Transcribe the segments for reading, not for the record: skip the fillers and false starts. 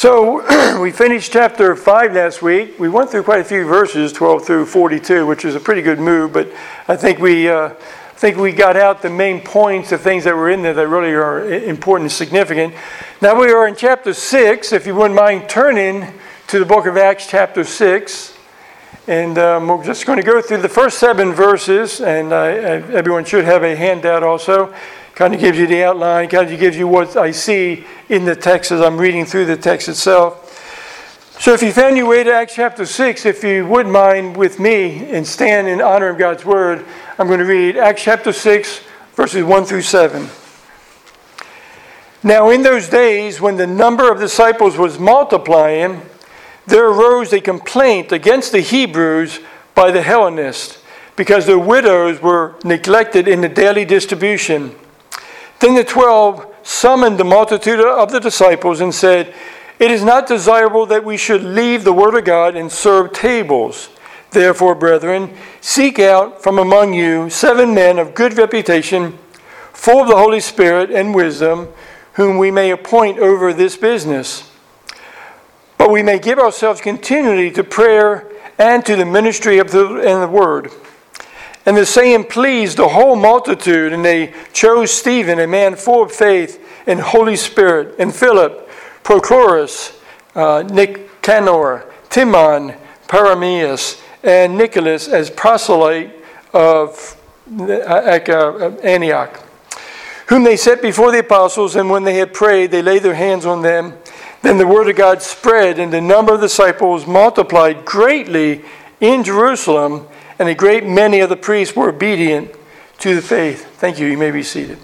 So we finished chapter 5 last week. We went through quite a few verses, 12 through 42, which is a pretty good move. But I think we got out the main points, the things that were in there that really are important and significant. Now we are in chapter 6. If you wouldn't mind turning to the book of Acts, chapter 6. And we're just going to go through the first 7 verses. And everyone should have a handout also. Kind of gives you the outline, kind of gives you what I see in the text as I'm reading through the text itself. So if you found your way to Acts chapter 6, if you would mind with me and stand in honor of God's word, I'm going to read Acts chapter 6, verses 1 through 7. Now in those days, when the number of disciples was multiplying, there arose a complaint against the Hebrews by the Hellenists, because their widows were neglected in the daily distribution. Then the 12 summoned the multitude of the disciples and said, "It is not desirable that we should leave the word of God and serve tables. Therefore, brethren, seek out from among you 7 men of good reputation, full of the Holy Spirit and wisdom, whom we may appoint over this business. But we may give ourselves continually to prayer and to the ministry of the word." And the saying pleased the whole multitude, and they chose Stephen, a man full of faith and Holy Spirit, and Philip, Prochorus, Nicanor, Timon, Paramenes, and Nicholas as proselyte of Antioch, whom they set before the apostles, and when they had prayed, they laid their hands on them. Then the word of God spread, and the number of disciples multiplied greatly in Jerusalem, and a great many of the priests were obedient to the faith. Thank you. You may be seated.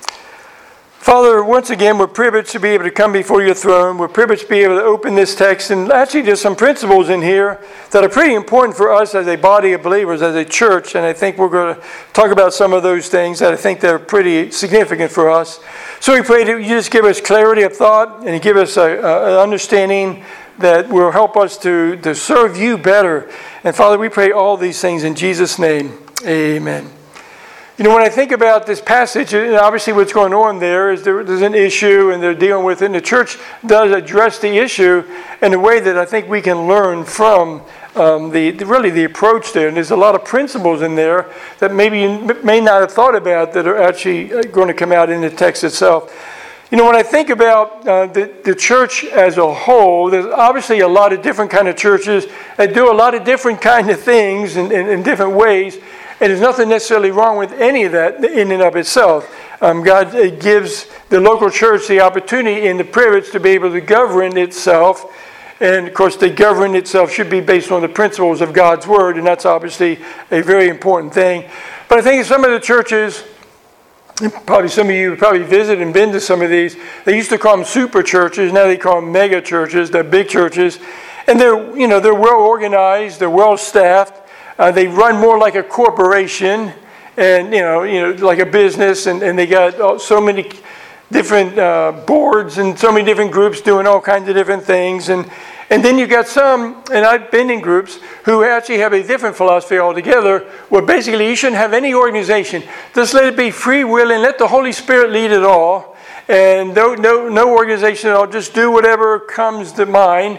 Father, once again, we're privileged to be able to come before your throne. We're privileged to be able to open this text. And actually, there's some principles in here that are pretty important for us as a body of believers, as a church. And I think we're going to talk about some of those things that I think they're pretty significant for us. So we pray that you just give us clarity of thought and give us an understanding that will help us to serve you better. And Father, we pray all these things in Jesus' name. Amen. You know, when I think about this passage, obviously what's going on there is there's an issue and they're dealing with it. And the church does address the issue in a way that I think we can learn from the approach there. And there's a lot of principles in there that maybe you may not have thought about that are actually going to come out in the text itself. You know, when I think about the church as a whole, there's obviously a lot of different kind of churches that do a lot of different kind of things in different ways. And there's nothing necessarily wrong with any of that in and of itself. God gives the local church the opportunity and the privilege to be able to govern itself. And, of course, the government itself should be based on the principles of God's Word. And that's obviously a very important thing. But I think some of the churches, probably some of you have probably visited and been to some of these. They used to call them super churches. Now they call them mega churches. They're big churches. And they're well organized. They're well staffed. They run more like a corporation and, like a business. And they got so many different boards and so many different groups doing all kinds of different things. And then you got some, and I've been in groups, who actually have a different philosophy altogether, where basically you shouldn't have any organization. Just let it be free will and let the Holy Spirit lead it all. And no organization at all. Just do whatever comes to mind.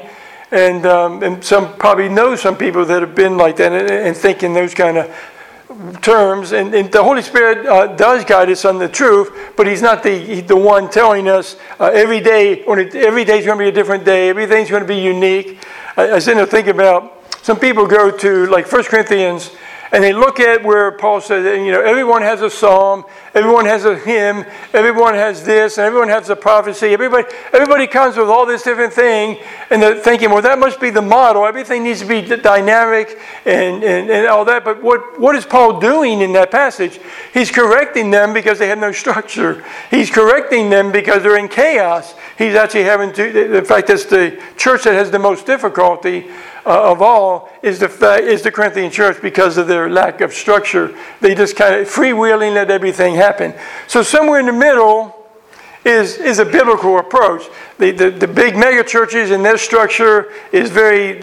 And some probably know some people that have been like that and think in those kind of terms. And the Holy Spirit does guide us on the truth, but He's not the one telling us every day is going to be a different day. Everything's going to be unique. I sit there thinking about some people go to like 1 Corinthians and they look at where Paul says, everyone has a psalm, everyone has a hymn, everyone has this, and everyone has a prophecy. Everybody comes with all this different thing, and they're thinking, well, that must be the model. Everything needs to be dynamic and all that. But what is Paul doing in that passage? He's correcting them because they have no structure. He's correcting them because they're in chaos. He's actually having to, in fact, that's the church that has the most difficulty of all is the Corinthian church because of their lack of structure. They just kind of freewheeling let everything happen. So somewhere in the middle is a biblical approach. The big mega churches and their structure is very,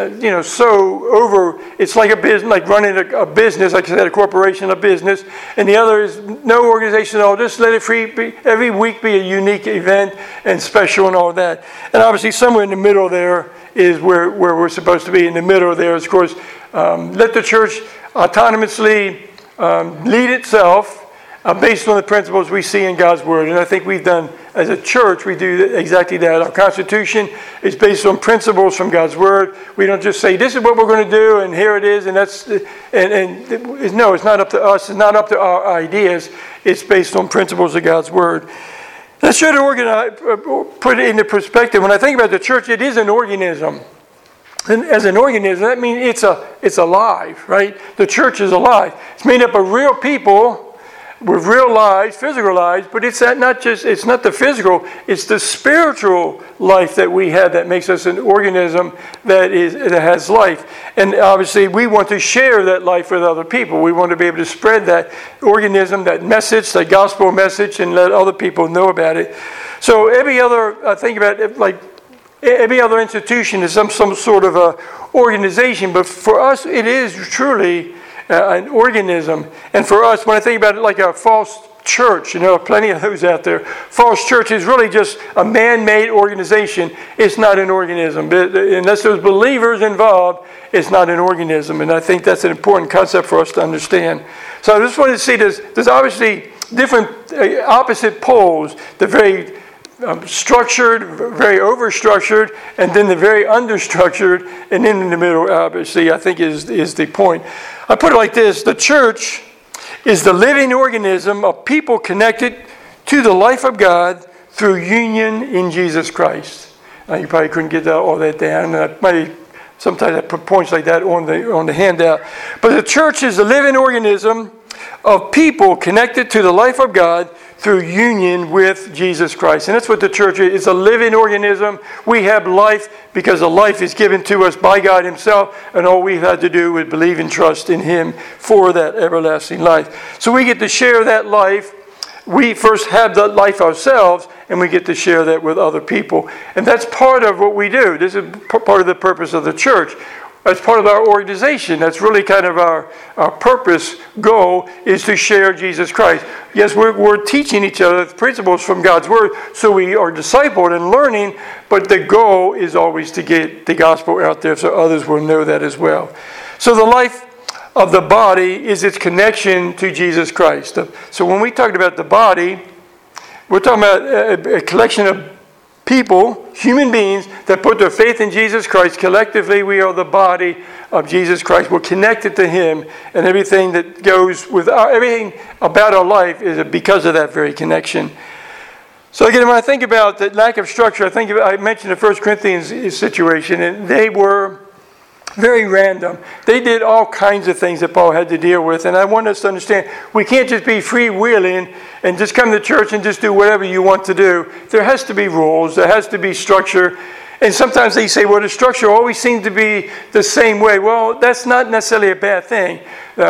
so over. It's like a business, like running a business, like I said, a corporation, a business. And the other is no organization at all. Just let it every week be a unique event and special and all that. And obviously, somewhere in the middle there is where we're supposed to be. In the middle there is, of course, let the church autonomously lead itself. Based on the principles we see in God's Word. And I think we've done, as a church, we do exactly that. Our Constitution is based on principles from God's Word. We don't just say, this is what we're going to do, and here it is, no, it's not up to us. It's not up to our ideas. It's based on principles of God's Word. I should put it into perspective. When I think about the church, it is an organism. And as an organism, that means it's alive, right? The church is alive. It's made up of real people with real lives, physical lives, but it's not the physical, it's the spiritual life that we have that makes us an organism that has life. And obviously we want to share that life with other people. We want to be able to spread that organism, that message, that gospel message, and let other people know about it. So every other, think about it like every other institution is some sort of a organization, but for us it is truly an organism. And for us, when I think about it like a false church, plenty of those out there. False church is really just a man-made organization. It's not an organism. Unless there's believers involved, it's not an organism. And I think that's an important concept for us to understand. So I just wanted to see there's obviously different opposite poles. The very structured, very overstructured, and then the very understructured, and then in the middle, obviously, I think is the point. I put it like this: the church is the living organism of people connected to the life of God through union in Jesus Christ. Now, you probably couldn't get all that down. Sometimes I put points like that on the handout. But the church is the living organism of people connected to the life of God through union with Jesus Christ. And that's what the church is. It's a living organism. We have life because the life is given to us by God Himself, and all we've had to do is believe and trust in Him for that everlasting life. So we get to share that life. We first have that life ourselves, and we get to share that with other people. And that's part of what we do. This is part of the purpose of the church. As part of our organization, that's really kind of our purpose, goal, is to share Jesus Christ. Yes, we're teaching each other the principles from God's Word, so we are discipled and learning, but the goal is always to get the gospel out there so others will know that as well. So the life of the body is its connection to Jesus Christ. So when we talked about the body, we're talking about a collection of people, human beings, that put their faith in Jesus Christ. Collectively, we are the body of Jesus Christ. We're connected to Him, and everything that goes with everything about our life is because of that very connection. So again, when I think about the lack of structure, I mentioned the 1 Corinthians situation, and they were very random. They did all kinds of things that Paul had to deal with. And I want us to understand, we can't just be freewheeling and just come to church and just do whatever you want to do. There has to be rules. There has to be structure. And sometimes they say, well, the structure always seems to be the same way. Well, that's not necessarily a bad thing.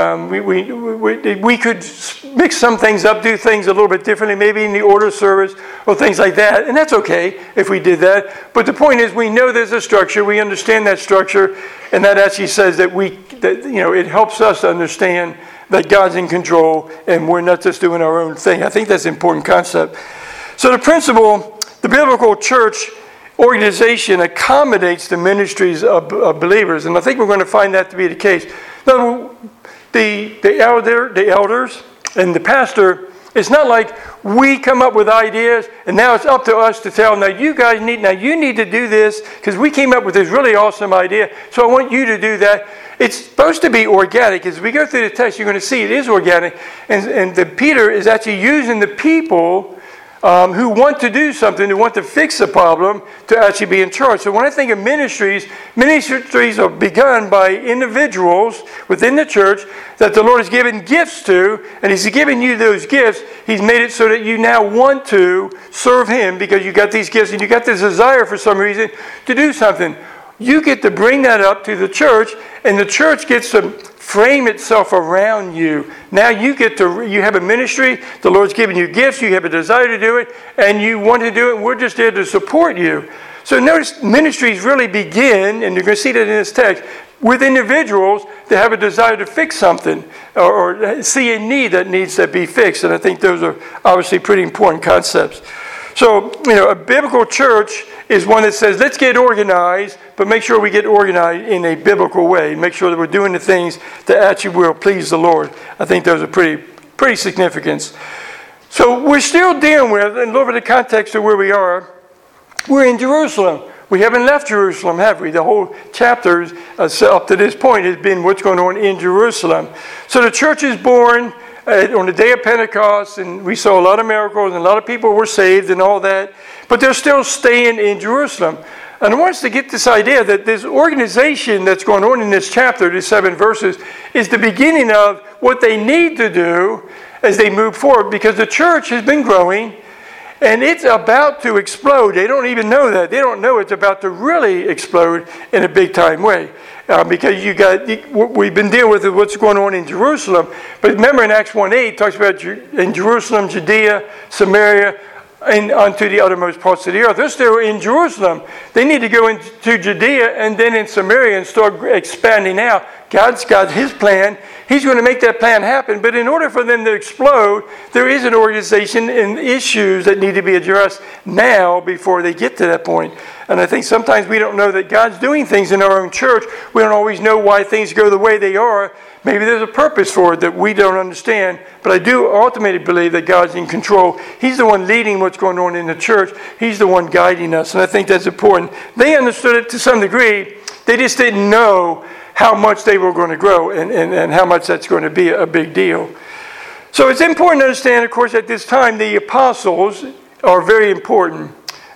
We could mix some things up, do things a little bit differently, maybe in the order of service or things like that. And that's okay if we did that. But the point is, we know there's a structure. We understand that structure. And that actually says that it helps us to understand that God's in control and we're not just doing our own thing. I think that's an important concept. So the principle, the biblical church organization accommodates the ministries of believers, and I think we're going to find that to be the case. Now, the elders and the pastor, it's not like we come up with ideas and now it's up to us to tell them, you need to do this because we came up with this really awesome idea, so I want you to do that. It's supposed to be organic. As we go through the text, you're going to see it is organic, and Peter is actually using the people who want to do something, who want to fix a problem, to actually be in charge. So when I think of ministries are begun by individuals within the church that the Lord has given gifts to, and He's given you those gifts. He's made it so that you now want to serve Him because you got these gifts and you got this desire for some reason to do something. You get to bring that up to the church, and the church gets to frame itself around you. Now you have a ministry, the Lord's given you gifts, you have a desire to do it, and you want to do it, and we're just there to support you. So notice ministries really begin, and you're going to see that in this text, with individuals that have a desire to fix something or see a need that needs to be fixed. And I think those are obviously pretty important concepts. So, a biblical church is one that says, let's get organized, but make sure we get organized in a biblical way. Make sure that we're doing the things that actually will please the Lord. I think those are pretty significant. So we're still dealing with, and a little bit of context of where we are, we're in Jerusalem. We haven't left Jerusalem, have we? The whole chapter up to this point has been what's going on in Jerusalem. So the church is born on the day of Pentecost, and we saw a lot of miracles, and a lot of people were saved and all that. But they're still staying in Jerusalem. And I want us to get this idea that this organization that's going on in this chapter, these 7 verses, is the beginning of what they need to do as they move forward, because the church has been growing, and it's about to explode. They don't even know that. They don't know it's about to really explode in a big-time way. Because we've been dealing with what's going on in Jerusalem. But remember in Acts 1:8, it talks about in Jerusalem, Judea, Samaria, and unto the uttermost parts of the earth. They're still in Jerusalem. They need to go into Judea and then in Samaria and start expanding out. God's got His plan. He's going to make that plan happen. But in order for them to explode, there is an organization and issues that need to be addressed now before they get to that point. And I think sometimes we don't know that God's doing things in our own church. We don't always know why things go the way they are. Maybe there's a purpose for it that we don't understand. But I do ultimately believe that God's in control. He's the one leading what's going on in the church. He's the one guiding us. And I think that's important. They understood it to some degree. They just didn't know how much they were going to grow and how much that's going to be a big deal. So it's important to understand, of course, at this time, the apostles are very important.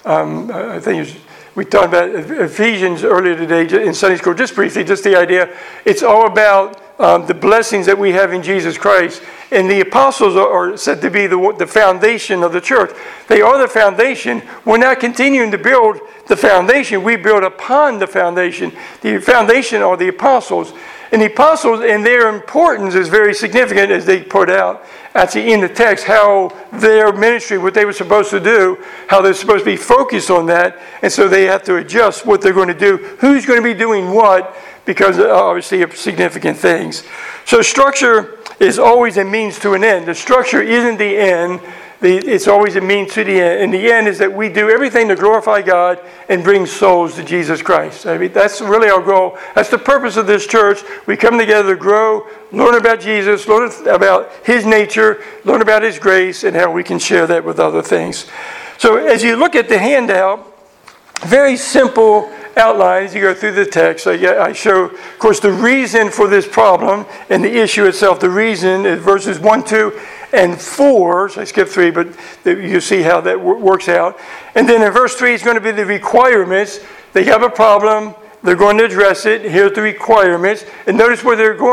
I think we talked about Ephesians earlier today in Sunday school, just briefly, just the idea. It's all about the blessings that we have in Jesus Christ. And the apostles are said to be the foundation of the church. They are the foundation. We're not continuing to build the foundation. We build upon the foundation. The foundation are the apostles. And the apostles and their importance is very significant, as they put out actually in the text, how their ministry, what they were supposed to do, how they're supposed to be focused on that. And so they have to adjust what they're going to do, who's going to be doing what, because obviously of significant things. So structure is always a means to an end. The structure isn't the end. It's always a means to the end. And the end is that we do everything to glorify God and bring souls to Jesus Christ. I mean, that's really our goal. That's the purpose of this church. We come together to grow, learn about Jesus, learn about His nature, learn about His grace, and how we can share that with other things. So as you look at the handout, very simple outlines. You go through the text. I show, of course, the reason for this problem and the issue itself. The reason is verses 1, 2, and 4. So I skipped 3, but you see how that works out. And then in verse 3, it's going to be the requirements. They have a problem. They're going to address it. Here's the requirements. And notice where they're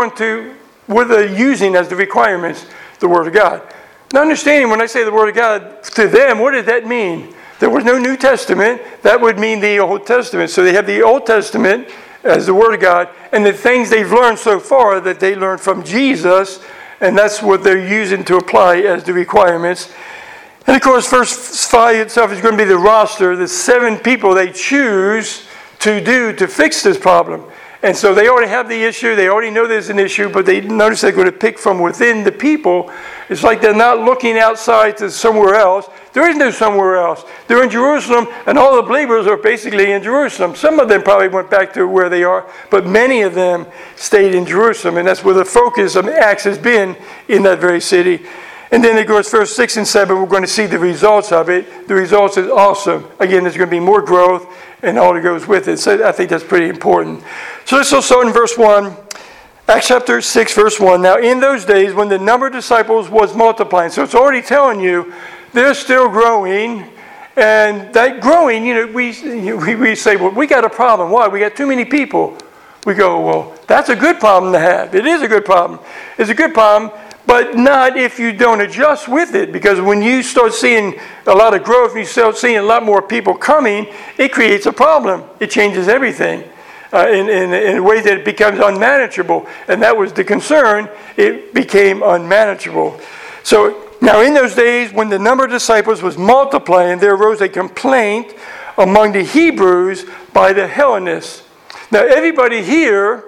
using as the requirements the Word of God. Now, understanding when I say the Word of God, to them, what does that mean? There was no New Testament. That would mean the Old Testament. So they have the Old Testament as the Word of God, and the things they've learned so far that they learned from Jesus, and that's what they're using to apply as the requirements. And of course, verse 5 itself is going to be the roster, the 7 people they choose to fix this problem. And so they already have the issue. They already know there's an issue, but they notice they're going to pick from within the people. It's like they're not looking outside to somewhere else. There is no somewhere else. They're in Jerusalem, and all the believers are basically in Jerusalem. Some of them probably went back to where they are, but many of them stayed in Jerusalem, and that's where the focus of Acts has been, in that very city. And then it goes verse 6 and 7. We're going to see the results of it. The results is awesome. Again, there's going to be more growth and all that goes with it. So I think that's pretty important. So let's start in verse 1. Acts chapter 6, verse 1. Now in those days when the number of disciples was multiplying. So it's already telling you they're still growing. And that growing, we say, well, we got a problem. Why? We got too many people. We go, well, that's a good problem to have. It is a good problem. It's a good problem. But not if you don't adjust with it. Because when you start seeing a lot of growth, and you start seeing a lot more people coming, it creates a problem. It changes everything. in a way that it becomes unmanageable. And that was the concern. It became unmanageable. So now in those days, when the number of disciples was multiplying, there arose a complaint among the Hebrews by the Hellenists. Now everybody here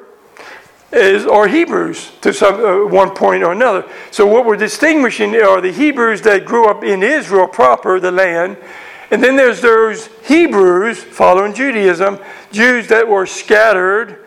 are Hebrews to one point or another. So what we're distinguishing are the Hebrews that grew up in Israel proper, the land, and then there's those Hebrews following Judaism, Jews that were scattered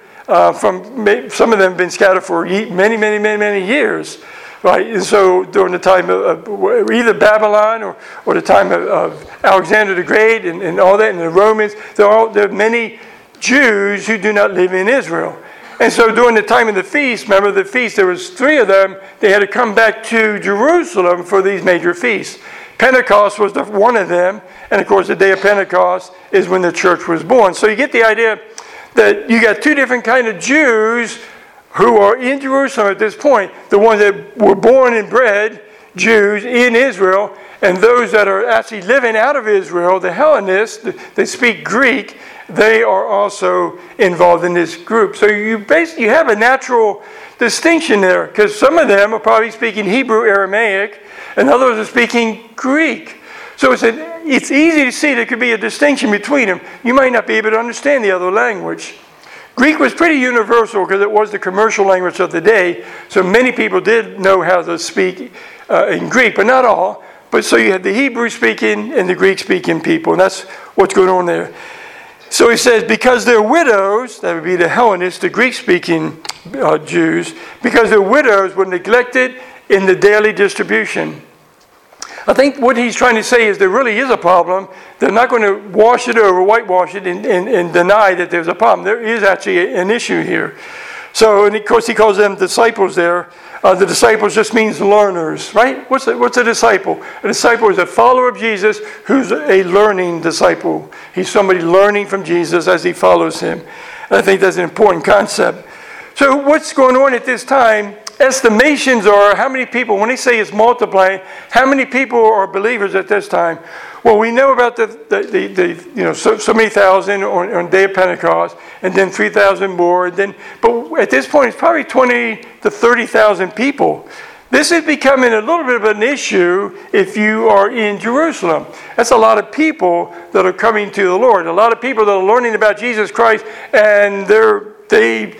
some of them have been scattered for many years, right? And so during the time of either Babylon or the time of Alexander the Great and all that, and the Romans, there are many Jews who do not live in Israel. And so during the time of the feast, remember the feast, there was 3 of them, they had to come back to Jerusalem for these major feasts. Pentecost was one of them, and of course the day of Pentecost is when the church was born. So you get the idea that you got 2 different kind of Jews who are in Jerusalem at this point. The ones that were born and bred Jews in Israel, and those that are actually living out of Israel, the Hellenists, they speak Greek, they are also involved in this group. So you basically have a natural distinction there, because some of them are probably speaking Hebrew, Aramaic, and others are speaking Greek. So it's easy to see there could be a distinction between them. You might not be able to understand the other language. Greek was pretty universal because it was the commercial language of the day, so many people did know how to speak in Greek, but not all. But so you had the Hebrew speaking and the Greek speaking people, and that's what's going on there. So he says, because their widows, that would be the Hellenists, the Greek-speaking Jews, because their widows were neglected in the daily distribution. I think what he's trying to say is there really is a problem. They're not going to wash it over, whitewash it, and deny that there's a problem. There is actually an issue here. So, and of course, he calls them disciples there. The disciples just means learners, right? What's a disciple? A disciple is a follower of Jesus who's a learning disciple. He's somebody learning from Jesus as he follows him. And I think that's an important concept. So what's going on at this time? Estimations are how many people, when they say it's multiplying, how many people are believers at this time? Well, we know about so many thousand on day of Pentecost, and then 3,000 more. But at this point, it's probably 20 to 30,000 people. This is becoming a little bit of an issue if you are in Jerusalem. That's a lot of people that are coming to the Lord. A lot of people that are learning about Jesus Christ, and they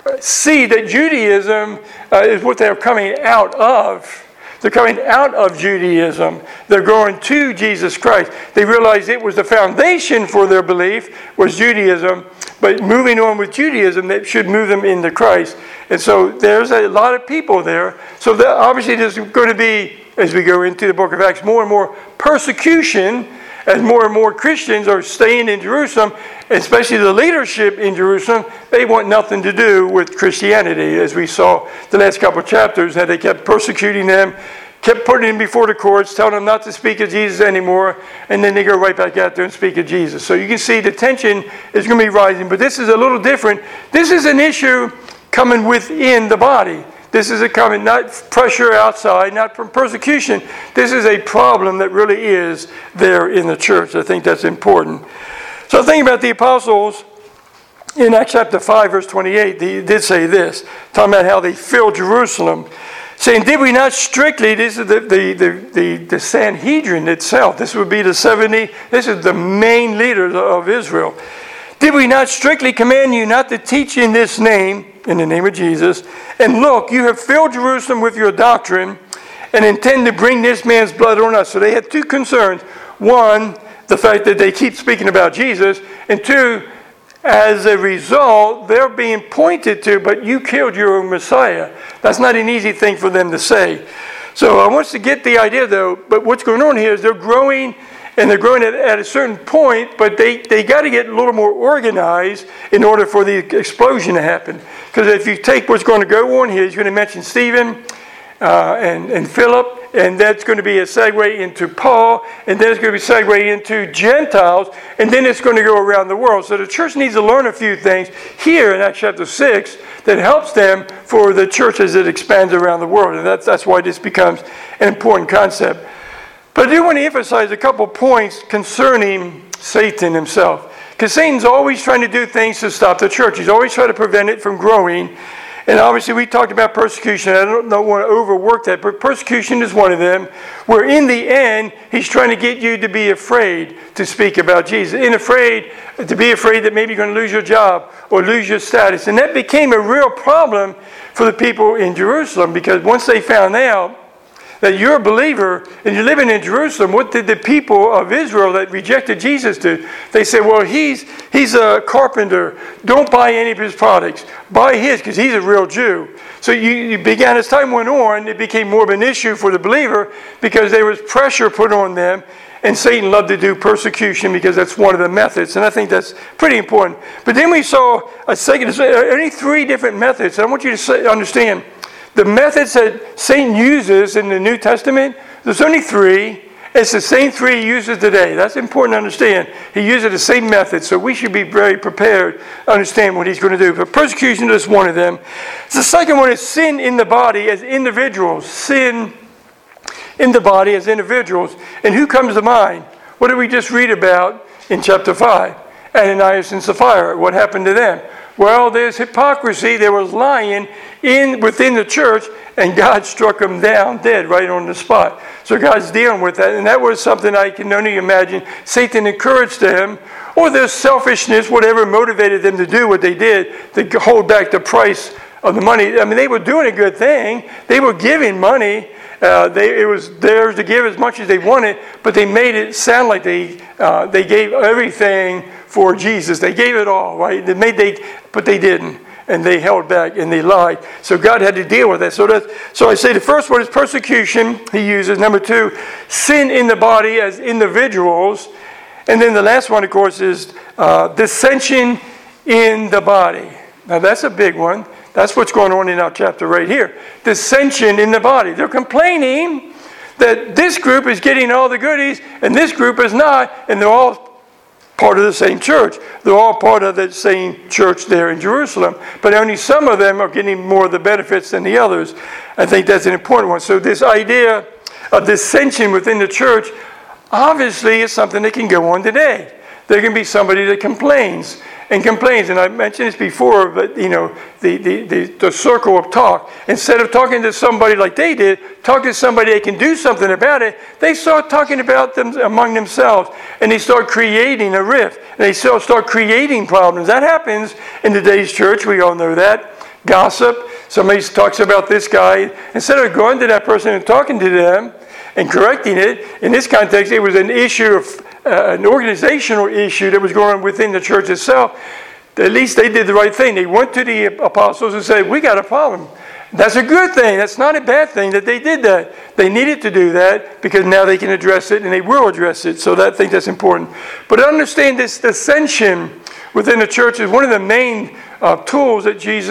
see that Judaism is what they're coming out of. They're coming out of Judaism. They're going to Jesus Christ. They realize it was the foundation for their belief was Judaism, but moving on with Judaism, that should move them into Christ. And so there's a lot of people there. So obviously there's going to be, as we go into the book of Acts, more and more persecution as more and more Christians are staying in Jerusalem, especially the leadership in Jerusalem. They want nothing to do with Christianity, as we saw the last couple of chapters, that they kept persecuting them, kept putting them before the courts, telling them not to speak of Jesus anymore, and then they go right back out there and speak of Jesus. So you can see the tension is going to be rising, but this is a little different. This is an issue coming within the body. This is coming, not pressure outside, not from persecution. This is a problem that really is there in the church. I think that's important. So think about the apostles in Acts chapter 5, verse 28. They did say this, talking about how they filled Jerusalem, saying, did we not strictly, this is the Sanhedrin itself, this would be the 70, this is the main leaders of Israel. Did we not strictly command you not to teach in this name, in the name of Jesus, and look, you have filled Jerusalem with your doctrine and intend to bring this man's blood on us. So they had 2 concerns. One, the fact that they keep speaking about Jesus, and 2, as a result, they're being pointed to, but you killed your own Messiah. That's not an easy thing for them to say. So I want us to get the idea, though, but what's going on here is they're growing, and they're growing at a certain point, but they got to get a little more organized in order for the explosion to happen. Because if you take what's going to go on here, he's going to mention Stephen and Philip, and that's going to be a segue into Paul, and then it's going to be a segue into Gentiles, and then it's going to go around the world. So the church needs to learn a few things here in Acts chapter 6 that helps them for the church as it expands around the world. And that's why this becomes an important concept. But I do want to emphasize a couple points concerning Satan himself. Because Satan's always trying to do things to stop the church. He's always trying to prevent it from growing. And obviously we talked about persecution. I don't want to overwork that, but persecution is one of them, where in the end, he's trying to get you to be afraid to speak about Jesus. To be afraid that maybe you're going to lose your job or lose your status. And that became a real problem for the people in Jerusalem, because once they found out that you're a believer and you're living in Jerusalem, what did the people of Israel that rejected Jesus do? They said, well, he's a carpenter. Don't buy any of his products. Buy his, because he's a real Jew. So you began, as time went on, it became more of an issue for the believer because there was pressure put on them. And Satan loved to do persecution because that's one of the methods. And I think that's pretty important. But then we saw a second, there's only 3 different methods. I want you to understand, the methods that Satan uses in the New Testament, there's only 3. It's the same 3 he uses today. That's important to understand. He uses the same method, so we should be very prepared to understand what he's going to do. But persecution is one of them. The second one is sin in the body as individuals. Sin in the body as individuals. And who comes to mind? What did we just read about in chapter 5? Ananias and Sapphira. What happened to them? Well, there's hypocrisy. There was lying within the church, and God struck them down dead right on the spot. So God's dealing with that, and that was something I can only imagine Satan encouraged them, or their selfishness, whatever motivated them to do what they did, to hold back the price of the money. I mean, they were doing a good thing. They were giving money. It was theirs to give as much as they wanted, but they made it sound like they gave everything for Jesus. They gave it all, right? But they didn't, and they held back and they lied. So God had to deal with that. So I say the first one is persecution. He uses. Number 2, sin in the body as individuals, and then the last one, of course, is dissension in the body. Now that's a big one. That's what's going on in our chapter right here. Dissension in the body. They're complaining that this group is getting all the goodies and this group is not, and they're all part of the same church. They're all part of the same church there in Jerusalem, but only some of them are getting more of the benefits than the others. I think that's an important one. So this idea of dissension within the church obviously is something that can go on today. There can be somebody that complains. And I mentioned this before, but the circle of talk. Instead of talking to somebody like they did, talk to somebody that can do something about it. They start talking about them among themselves, and they start creating a rift. And they start creating problems. That happens in today's church. We all know that. Gossip. Somebody talks about this guy. Instead of going to that person and talking to them and correcting it, in this context, it was an issue of an organizational issue that was going on within the church itself. At least they did the right thing. They went to the apostles and said, we got a problem. That's a good thing. That's not a bad thing that they did that. They needed to do that because now they can address it, and they will address it. So I think that's important. But understand this dissension within the church is one of the main tools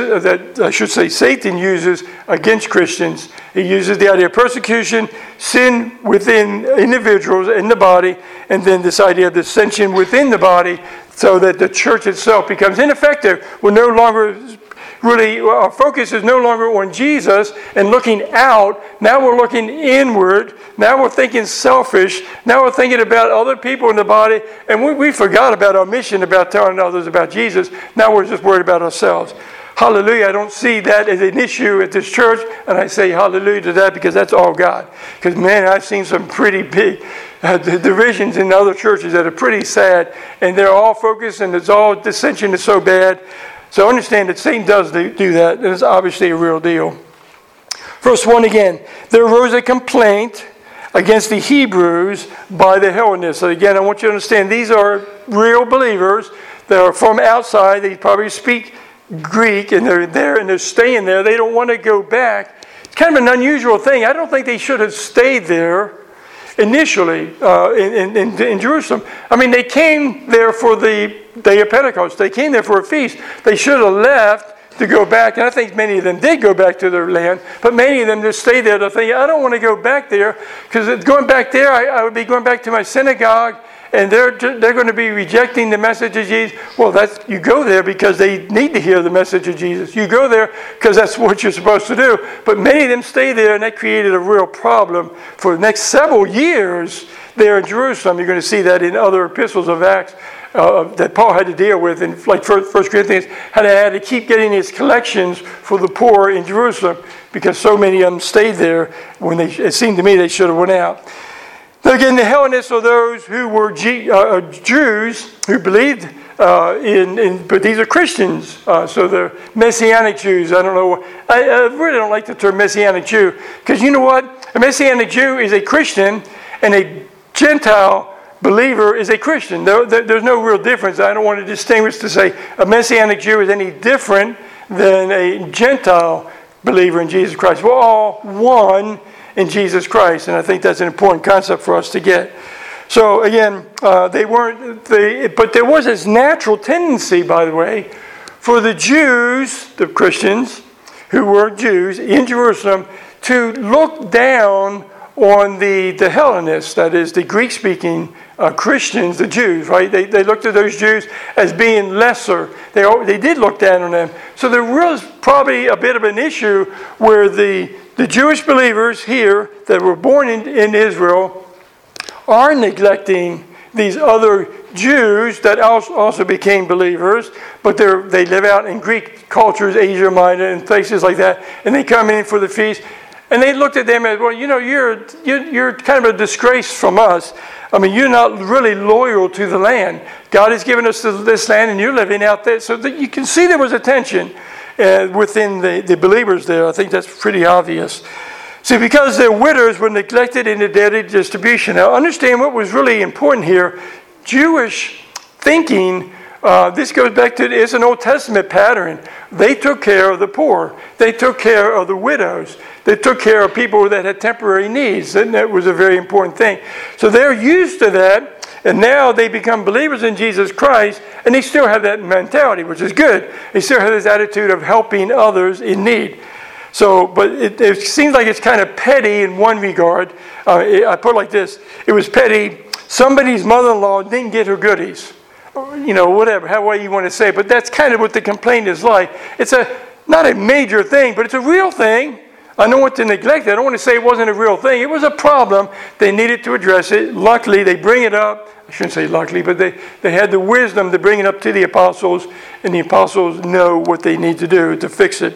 that Satan uses against Christians. He uses the idea of persecution, sin within individuals in the body, and then this idea of dissension within the body, so that the church itself becomes ineffective. We're no longer really, our focus is no longer on Jesus and looking out. Now we're looking inward. Now we're thinking selfish. Now we're thinking about other people in the body. And we forgot about our mission, about telling others about Jesus. Now we're just worried about ourselves. Hallelujah. I don't see that as an issue at this church. And I say hallelujah to that because that's all God. Because, man, I've seen some pretty big divisions in other churches that are pretty sad. And they're all focused, and it's all dissension is so bad. So understand that Satan does do that, and it's obviously a real deal. Verse 1 again. There arose a complaint against the Hebrews by the Hellenists. So again, I want you to understand these are real believers that are from outside. They probably speak Greek, and they're there, and they're staying there. They don't want to go back. It's kind of an unusual thing. I don't think they should have stayed there initially in Jerusalem. I mean, they came there for the day of Pentecost. They came there for a feast. They should have left to go back, and I think many of them did go back to their land, but many of them just stayed there to think, I don't want to go back there, because going back there, I would be going back to my synagogue, and they're going to be rejecting the message of Jesus. Well, you go there because they need to hear the message of Jesus. You go there because that's what you're supposed to do. But many of them stay there, and that created a real problem for the next several years there in Jerusalem. You're going to see that in other epistles of Acts that Paul had to deal with in like 1 Corinthians, had to keep getting his collections for the poor in Jerusalem because so many of them stayed there when it seemed to me they should have went out. Now again, the Hellenists are those who were Jews who believed but these are Christians, so they're Messianic Jews. I don't know. I really don't like the term Messianic Jew because you know what? A Messianic Jew is a Christian and a Gentile believer is a Christian. There's no real difference. I don't want to distinguish to say a Messianic Jew is any different than a Gentile believer in Jesus Christ. We're all one in Jesus Christ, and I think that's an important concept for us to get. So again, but there was this natural tendency, by the way, for the Jews, the Christians, who were Jews in Jerusalem, to look down on the Hellenists, that is, the Greek-speaking Christians, the Jews, right? They looked at those Jews as being lesser. They did look down on them. So there was probably a bit of an issue where the Jewish believers here that were born in Israel are neglecting these other Jews that also became believers, but they live out in Greek cultures, Asia Minor and places like that, and they come in for the feast, and they looked at them as, well, you know, you're kind of a disgrace from us. I mean, you're not really loyal to the land. God has given us this land, and you're living out there. So that you can see there was a tension within the believers there. I think that's pretty obvious. See, because their widows were neglected in the daily distribution. Now, understand what was really important here. Jewish thinking, this goes back to, it's an Old Testament pattern. They took care of the poor. They took care of the widows. They took care of people that had temporary needs. And that was a very important thing. So they're used to that. And now they become believers in Jesus Christ. And they still have that mentality, which is good. They still have this attitude of helping others in need. So, but it seems like it's kind of petty in one regard. I put it like this. It was petty. Somebody's mother-in-law didn't get her goodies. You know, whatever, however you want to say. But that's kind of what the complaint is like. It's not a major thing, but it's a real thing. I don't want to neglect it. I don't want to say it wasn't a real thing. It was a problem. They needed to address it. Luckily, they bring it up. I shouldn't say luckily, but they had the wisdom to bring it up to the apostles. And the apostles know what they need to do to fix it.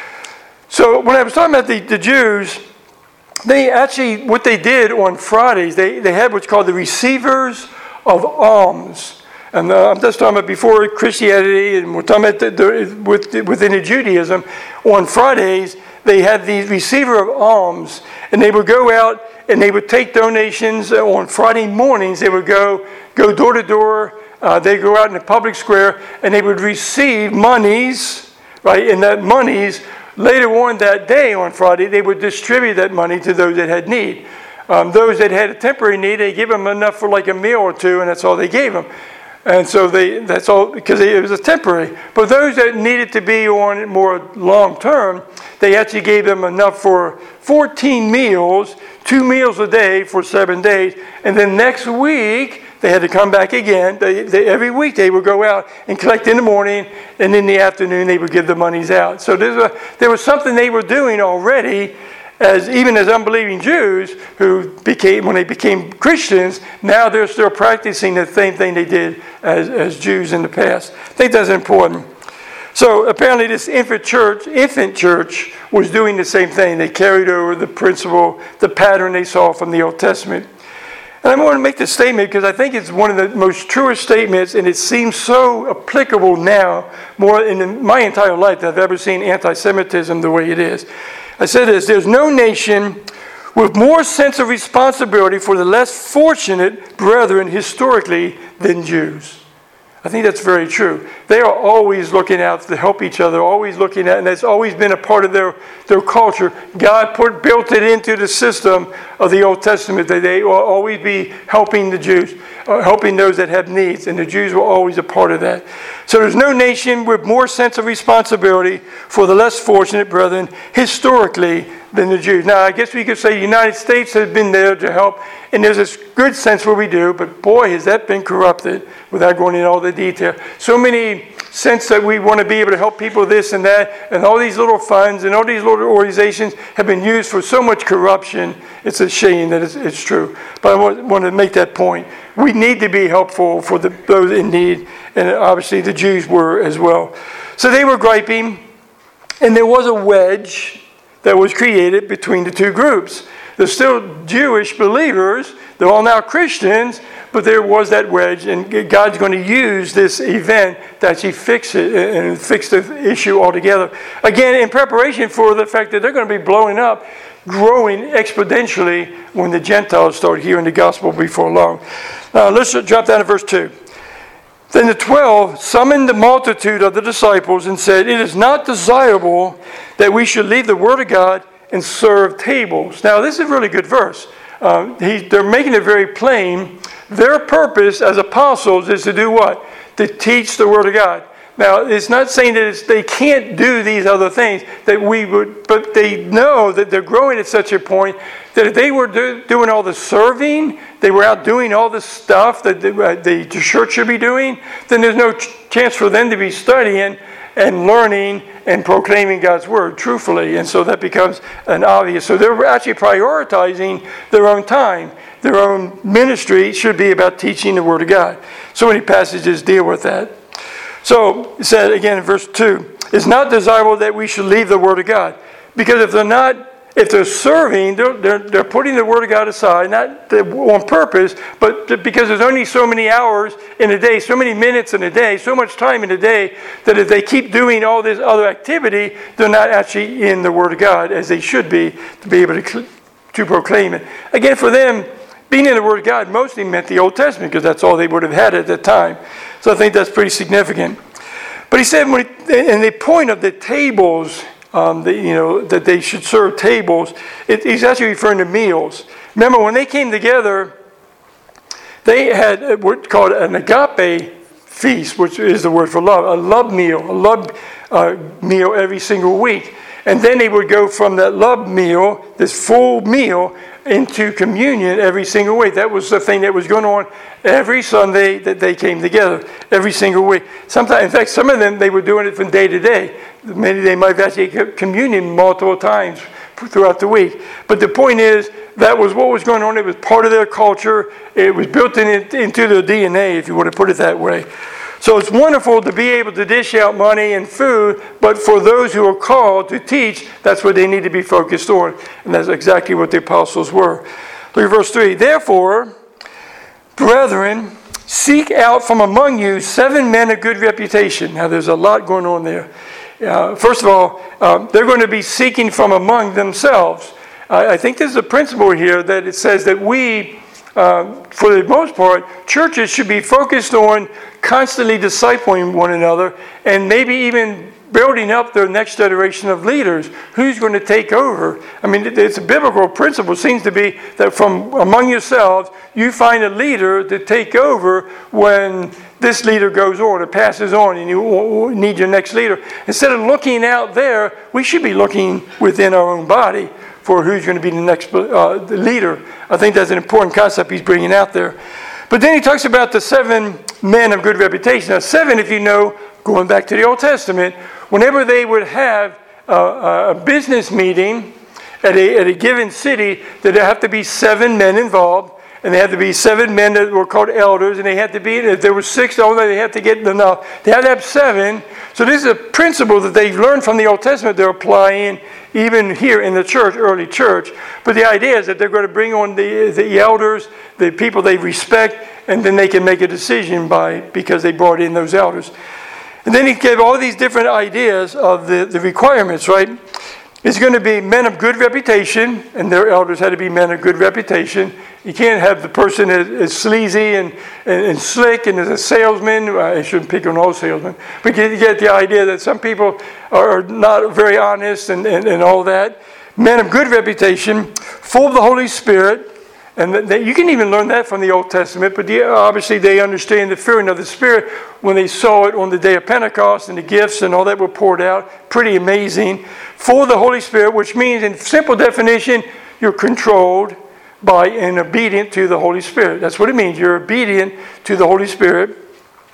So when I was talking about the Jews, they actually, what they did on Fridays, they had what's called the receivers of alms. And I'm just talking about before Christianity, and we're talking about within Judaism. On Fridays, they had these receiver of alms, and they would go out and they would take donations. On Friday mornings, they would go door to door. They'd go out in the public square, and they would receive monies, right? And that monies, later on that day on Friday, they would distribute that money to those that had need. Those that had a temporary need, they give them enough for like a meal or two, and that's all they gave them. And so that's all, because it was a temporary. But those that needed to be on more long term, they actually gave them enough for 14 meals, 2 meals a day for 7 days. And then next week, they had to come back again. Every week they would go out and collect in the morning, and in the afternoon they would give the monies out. So there was something they were doing already, even as unbelieving Jews when they became Christians, now they're still practicing the same thing they did as Jews in the past. I think that's important. So apparently this infant church was doing the same thing. They carried over the principle, the pattern they saw from the Old Testament. And I want to make this statement because I think it's one of the most truest statements, and it seems so applicable now, more in my entire life, that I've ever seen anti-Semitism the way it is. I said this: there's no nation with more sense of responsibility for the less fortunate brethren historically than Jews. I think that's very true. They are always looking out to help each other, always looking at, and that's always been a part of their culture. God built it into the system of the Old Testament that they will always be helping the Jews, helping those that have needs, and the Jews were always a part of that. So there's no nation with more sense of responsibility for the less fortunate brethren historically than the Jews. Now, I guess we could say the United States has been there to help, and there's this good sense where we do, but boy, has that been corrupted without going into all the detail. So many sense that we want to be able to help people this and that, and all these little funds and all these little organizations have been used for so much corruption. It's a shame that it's true. But I want to make that point. We need to be helpful for those in need, and obviously the Jews were as well. So they were griping, and there was a wedge that was created between the two groups. They're still Jewish believers. They're all now Christians, but there was that wedge, and God's going to use this event to actually fix it and fix the issue altogether. Again, in preparation for the fact that they're going to be blowing up, growing exponentially when the Gentiles start hearing the gospel before long. Now, let's drop down to verse 2. Then the 12 summoned the multitude of the disciples and said, "It is not desirable that we should leave the word of God and serve tables." Now, this is a really good verse. They're making it very plain. Their purpose as apostles is to do what? To teach the Word of God. Now, it's not saying that they can't do these other things, but they know that they're growing at such a point that if they were doing all the serving, they were out doing all the stuff that the church should be doing, then there's no chance for them to be studying and learning and proclaiming God's word truthfully. And so that becomes an obvious. So they're actually prioritizing their own time. Their own ministry should be about teaching the word of God. So many passages deal with that. So it said again in verse 2, "It's not desirable that we should leave the word of God." Because if they're serving, they're putting the word of God aside, not on purpose, but because there's only so many hours in a day, so many minutes in a day, so much time in a day, that if they keep doing all this other activity, they're not actually in the word of God as they should be to be able to proclaim it. Again, for them, being in the word of God mostly meant the Old Testament, because that's all they would have had at that time. So I think that's pretty significant. But he said, and the point of the tables, that they should serve tables, he's actually referring to meals. Remember, when they came together, they had what's called an agape feast, which is the word for love, a love meal every single week. And then they would go from that love meal, this full meal, into communion every single week. That was the thing that was going on every Sunday that they came together, every single week. Sometimes, in fact, some of them, they were doing it from day to day. Maybe they might have actually kept communion multiple times throughout the week. But the point is, that was what was going on. It was part of their culture. It was built into their DNA, if you want to put it that way. So it's wonderful to be able to dish out money and food, but for those who are called to teach, that's what they need to be focused on. And that's exactly what the apostles were. Look at verse 3. "Therefore, brethren, seek out from among you 7 men of good reputation." Now there's a lot going on there. First of all, they're going to be seeking from among themselves. I think there's a principle here that it says that we, for the most part, churches should be focused on constantly discipling one another and maybe even building up their next generation of leaders. Who's going to take over? I mean, it's a biblical principle. It seems to be that from among yourselves, you find a leader to take over when this leader goes on or passes on and you need your next leader. Instead of looking out there, we should be looking within our own body for who's going to be the next leader. I think that's an important concept he's bringing out there. But then he talks about the 7 men of good reputation. Now, 7, if you know, going back to the Old Testament, whenever they would have a business meeting at a given city, there'd have to be 7 men involved. And they had to be 7 men that were called elders, and they had to be, if there were 6, they had to get enough. They had to have 7. So this is a principle that they've learned from the Old Testament they're applying even here in the church, early church. But the idea is that they're going to bring on the elders, the people they respect, and then they can make a decision because they brought in those elders. And then he gave all these different ideas of the requirements, right? It's going to be men of good reputation, and their elders had to be men of good reputation. You can't have the person as sleazy and slick and as a salesman. I shouldn't pick on all salesmen. But you get the idea that some people are not very honest and all that. Men of good reputation, full of the Holy Spirit. And you can even learn that from the Old Testament, but obviously they understand the fearing of the Spirit when they saw it on the day of Pentecost and the gifts and all that were poured out. Pretty amazing. Full of the Holy Spirit, which means in simple definition, you're controlled by and obedient to the Holy Spirit. That's what it means. You're obedient to the Holy Spirit.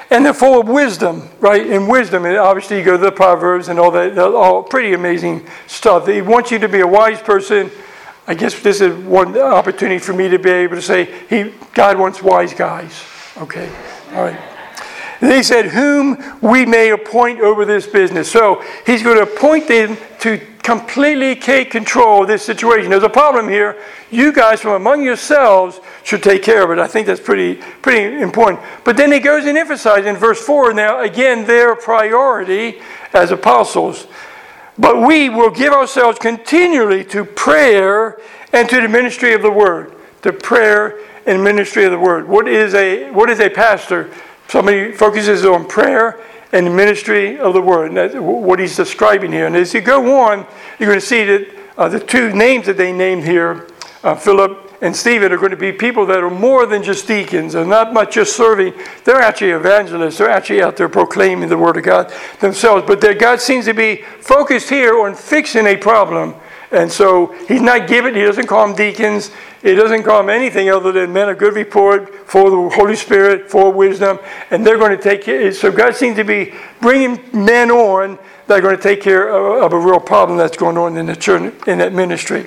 And they're full of wisdom, right? And wisdom, and obviously you go to the Proverbs and all that, all pretty amazing stuff. They want you to be a wise person. I guess this is one opportunity for me to be able to say, God wants wise guys. Okay, all right. And he said, whom we may appoint over this business. So he's going to appoint them to completely take control of this situation. There's a problem here. You guys from among yourselves should take care of it. I think that's pretty important. But then he goes and emphasizes in verse 4, now again, their priority as apostles. But we will give ourselves continually to prayer and to the ministry of the word. To prayer and ministry of the word. What is a pastor? Somebody focuses on prayer and the ministry of the word. And that's what he's describing here. And as you go on, you're going to see that the two names that they named here, Philip and Stephen, are going to be people that are more than just deacons. They're not much just serving. They're actually evangelists. They're actually out there proclaiming the word of God themselves. But God seems to be focused here on fixing a problem. And so he doesn't call them deacons. He doesn't call them anything other than men of good report, full of the Holy Spirit, full of wisdom. And they're going to take care. So God seems to be bringing men on that are going to take care of a real problem that's going on in the church, in that ministry.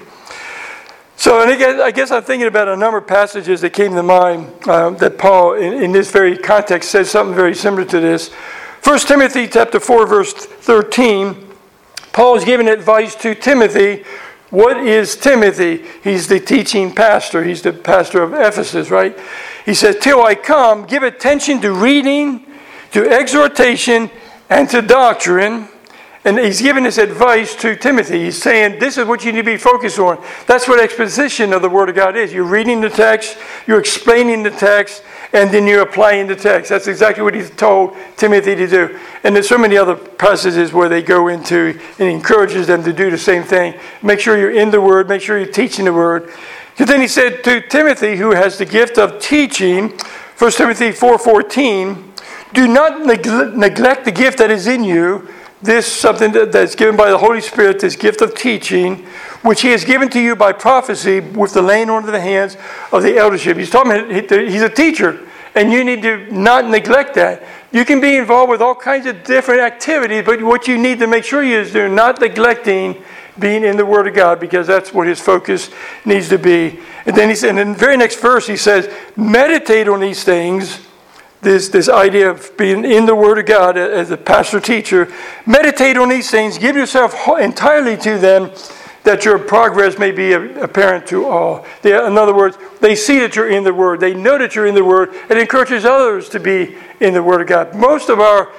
So and again, I guess I'm thinking about a number of passages that came to mind that Paul, in this very context, says something very similar to this. 1 Timothy chapter 4, verse 13, Paul is giving advice to Timothy. What is Timothy? He's the teaching pastor. He's the pastor of Ephesus, right? He says, till I come, give attention to reading, to exhortation, and to doctrine. And he's giving this advice to Timothy. He's saying, this is what you need to be focused on. That's what exposition of the Word of God is. You're reading the text, you're explaining the text, and then you're applying the text. That's exactly what he's told Timothy to do. And there's so many other passages where they go into and encourages them to do the same thing. Make sure you're in the Word. Make sure you're teaching the Word. But then he said to Timothy, who has the gift of teaching, 1 Timothy 4:14, do not neglect the gift that is in you. This something that's given by the Holy Spirit, this gift of teaching, which he has given to you by prophecy with the laying on of the hands of the eldership. He's talking about, he's a teacher, and you need to not neglect that. You can be involved with all kinds of different activities, but what you need to make sure is you're not neglecting being in the Word of God, because that's what his focus needs to be. And then he said, in the very next verse, he says, meditate on these things. This idea of being in the Word of God as a pastor-teacher. Meditate on these things. Give yourself entirely to them, that your progress may be apparent to all. In other words, they see that you're in the Word. They know that you're in the Word. It encourages others to be in the Word of God. Most of our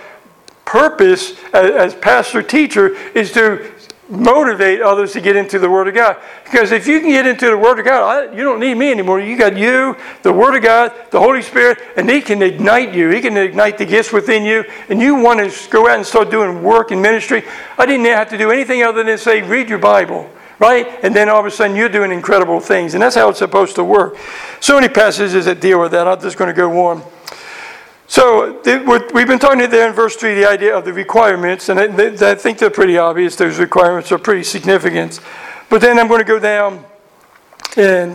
purpose as pastor-teacher is to motivate others to get into the Word of God. Because if you can get into the Word of God, you don't need me anymore. You got you, the Word of God, the Holy Spirit, and He can ignite you. He can ignite the gifts within you, and you want to go out and start doing work in ministry. I didn't have to do anything other than say, read your Bible, right? And then all of a sudden you're doing incredible things, and that's how it's supposed to work. So many passages that deal with that. I'm just going to go on. So we've been talking there in verse 3, the idea of the requirements, and I think they're pretty obvious. Those requirements are pretty significant. But then I'm going to go down and,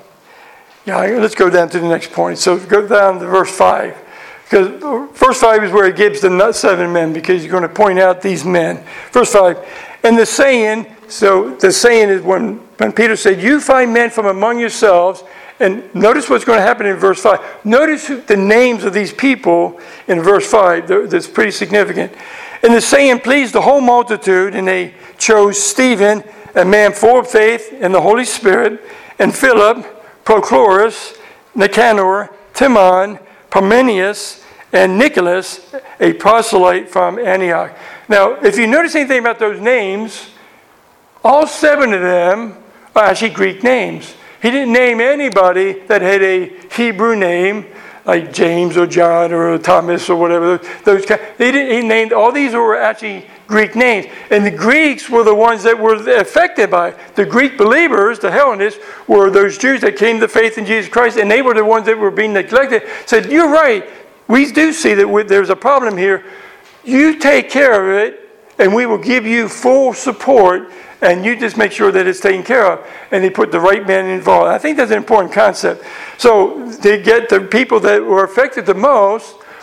let's go down to the next point. So go down to verse 5. Because verse 5 is where he gives the 7 men, because he's going to point out these men. Verse 5, and the saying is when Peter said, you find men from among yourselves. And notice what's going to happen in verse 5. Notice the names of these people in verse 5. That's pretty significant. And the saying pleased the whole multitude, and they chose Stephen, a man full of faith and the Holy Spirit, and Philip, Prochorus, Nicanor, Timon, Parmenius, and Nicholas, a proselyte from Antioch. Now, if you notice anything about those names, all 7 of them are actually Greek names. He didn't name anybody that had a Hebrew name, like James or John or Thomas or whatever. He named all these were actually Greek names. And the Greeks were the ones that were affected by it. The Greek believers, the Hellenists, were those Jews that came to faith in Jesus Christ, and they were the ones that were being neglected. Said, you're right. We do see that there's a problem here. You take care of it, and we will give you full support. And you just make sure that it's taken care of. And they put the right man involved. I think that's an important concept. So they get the people that were affected the most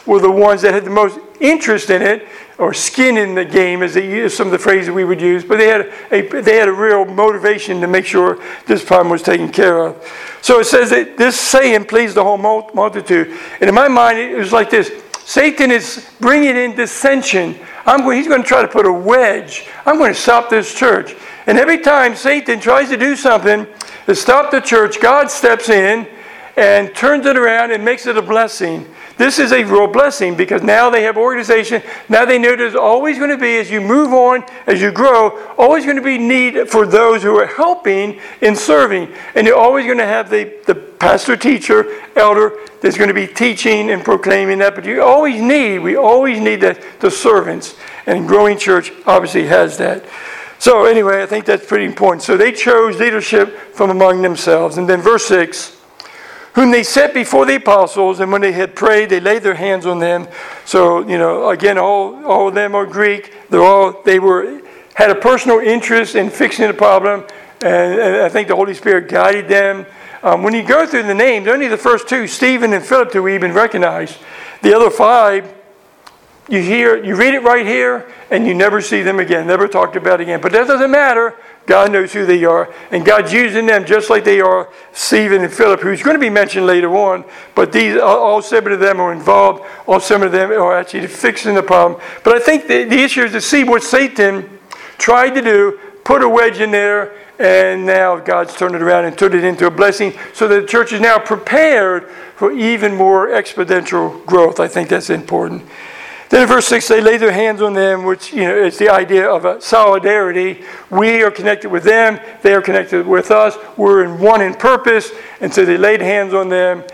were the ones that had the most interest in it, or skin in the game, as they use some of the phrases we would use. But they had a real motivation to make sure this problem was taken care of. So it says that this saying pleased the whole multitude. And in my mind, it was like this. Satan is bringing in dissension. He's going to try to put a wedge. I'm going to stop this church. And every time Satan tries to do something to stop the church, God steps in and turns it around and makes it a blessing. This is a real blessing because now they have organization. Now they know there's always going to be, as you move on, as you grow, always going to be need for those who are helping in serving. And you're always going to have the pastor, teacher, elder that's going to be teaching and proclaiming that. But we always need the servants. And growing church obviously has that. So anyway, I think that's pretty important. So they chose leadership from among themselves. And then verse 6. Whom they set before the apostles, and when they had prayed, they laid their hands on them. So, again, all of them are Greek. They had a personal interest in fixing the problem, and I think the Holy Spirit guided them. When you go through the names, only the first two, Stephen and Philip, do we even recognize. The other five, you read it right here, and you never see them again, never talked about again. But that doesn't matter. God knows who they are, and God's using them just like they are Stephen and Philip, who's going to be mentioned later on. But all 7 of them are involved. All 7 of them are actually fixing the problem. But I think the issue is to see what Satan tried to do, put a wedge in there, and now God's turned it around and turned it into a blessing so that the church is now prepared for even more exponential growth. I think that's important. Then in verse 6, they laid their hands on them, which, it's the idea of a solidarity. We are connected with them. They are connected with us. We're one in purpose. And so they laid hands on them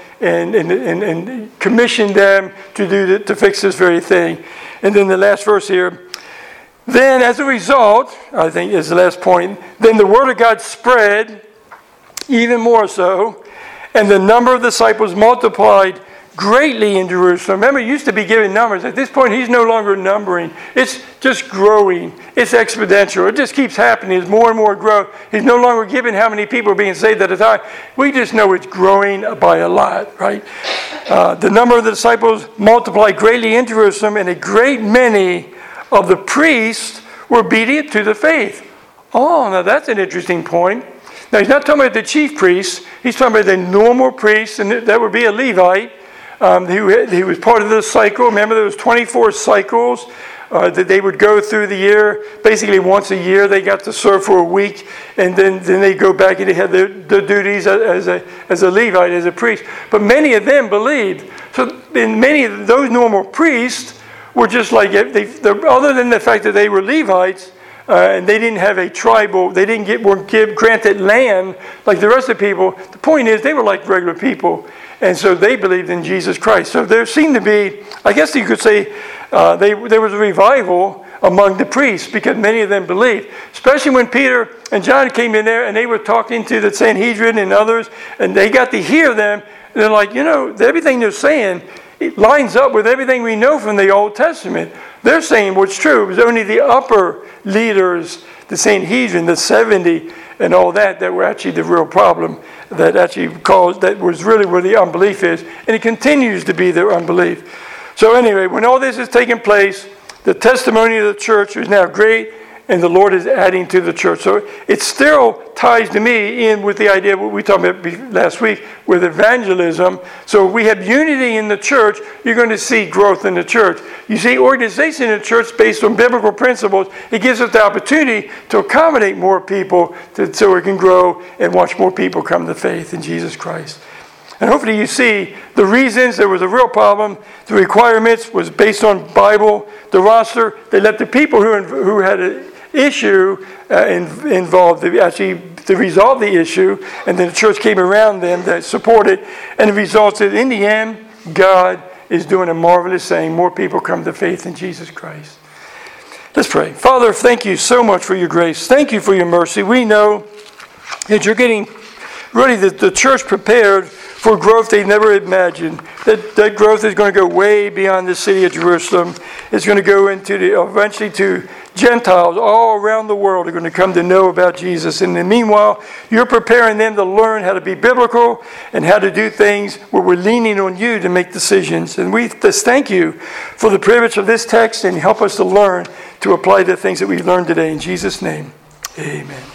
and commissioned them to fix this very thing. And then the last verse here. Then as a result, I think is the last point, then the word of God spread even more so, and the number of disciples multiplied greatly in Jerusalem. Remember, he used to be giving numbers. At this point, he's no longer numbering. It's just growing. It's exponential. It just keeps happening. There's more and more growth. He's no longer giving how many people are being saved at a time. We just know it's growing by a lot, right? The number of the disciples multiplied greatly in Jerusalem, and a great many of the priests were obedient to the faith. Oh, now that's an interesting point. Now, he's not talking about the chief priests. He's talking about the normal priests, and that would be a Levite. He was part of the cycle. Remember, there was 24 cycles that they would go through the year. Basically, once a year, they got to serve for a week, and then they go back and they had their duties as a Levite, as a priest. But many of them believed. So, many of those normal priests were just like, other than the fact that they were Levites, and they didn't have a tribal, they weren't granted land like the rest of the people. The point is, they were like regular people. And so they believed in Jesus Christ. So there seemed to be, I guess you could say, there was a revival among the priests because many of them believed. Especially when Peter and John came in there and they were talking to the Sanhedrin and others, and they got to hear them. And they're like, everything they're saying, it lines up with everything we know from the Old Testament. They're saying what's true. It was only the upper leaders, the Sanhedrin, the 70, and all that were actually the real problem that was really where the unbelief is. And it continues to be their unbelief. So anyway, when all this is taking place, the testimony of the church is now great, and the Lord is adding to the church. So it still ties to me in with the idea of what we talked about last week with evangelism. So if we have unity in the church, you're going to see growth in the church. You see organization in the church based on biblical principles. It gives us the opportunity to accommodate more people so we can grow and watch more people come to faith in Jesus Christ. And hopefully you see the reasons there was a real problem. The requirements was based on Bible. The roster, they let the people who had an issue involved to resolve the issue, and then the church came around them that supported, and it resulted in the end, God is doing a marvelous thing. More people come to faith in Jesus Christ. Let's pray. Father, thank you so much for your grace. Thank you for your mercy. We know that you're getting really the church prepared for growth they never imagined. That growth is going to go way beyond the city of Jerusalem. It's going to go into eventually to Gentiles all around the world are going to come to know about Jesus. And meanwhile, you're preparing them to learn how to be biblical and how to do things where we're leaning on you to make decisions. And we just thank you for the privilege of this text and help us to learn to apply the things that we've learned today. In Jesus' name, amen.